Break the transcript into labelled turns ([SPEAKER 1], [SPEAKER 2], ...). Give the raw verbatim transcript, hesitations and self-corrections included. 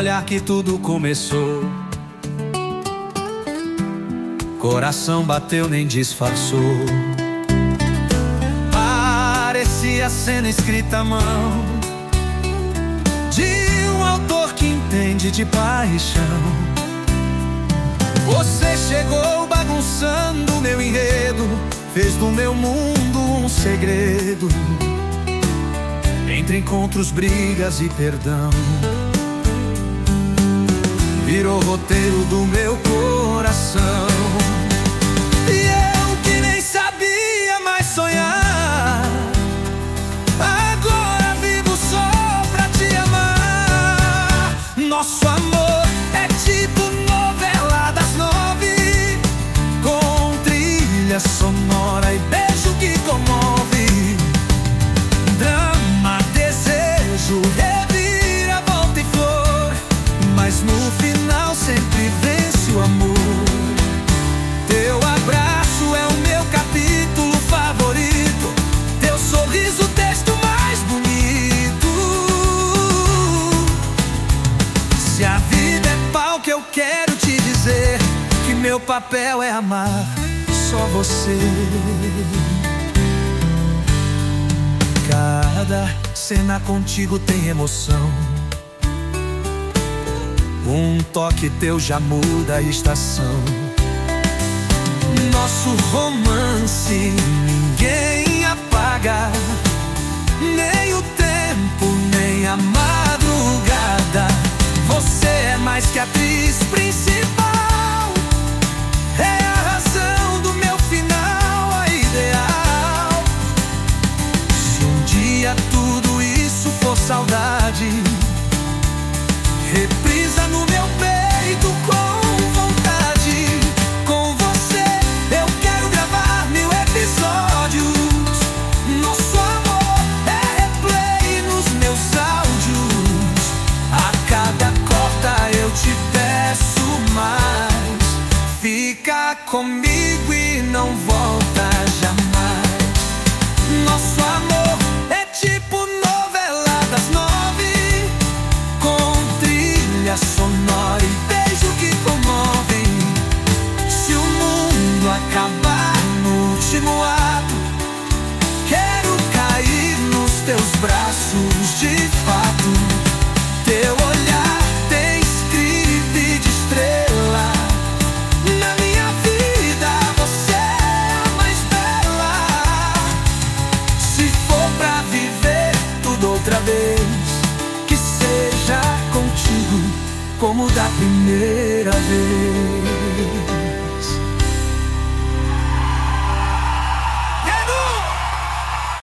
[SPEAKER 1] olhar que tudo começou. Coração bateu, nem disfarçou. Parecia cena escrita à mão de um autor que entende de paixão. Você chegou bagunçando meu enredo, fez do meu mundo um segredo, entre encontros, brigas e perdão. Virou roteiro do meu coração. E eu que nem sabia mais sonhar, agora vivo só pra te amar. Nosso amor é tipo novela das nove, com trilha sonora e beijo que comove. Drama, desejo, reviravolta e flor, mas no final sempre vence o amor. Teu abraço é o meu capítulo favorito, teu sorriso o texto mais bonito. Se a vida é palco, eu quero te dizer que meu papel é amar só você. Cada cena contigo tem emoção, um toque teu já muda a estação. Nosso romance ninguém apaga, nem o tempo, nem a madrugada. Você é mais que a atriz principal, é a razão do meu final, a ideal. Se um dia tudo isso for saudade, reprisa no meu peito com vontade. Com você eu quero gravar mil episódios. Nosso amor é replay nos meus áudios. A cada corta eu te peço mais. Fica comigo e não volta jamais. Nosso amor é tipo novela das nove, com trilha sonora e beijo que comove. Se o mundo acabar no último ato, quero cair nos teus braços de fato. Teu olhar tem script de estrela, na minha vida você é a mais bela. Se for pra viver tudo outra vez, que seja contigo como da primeira vez.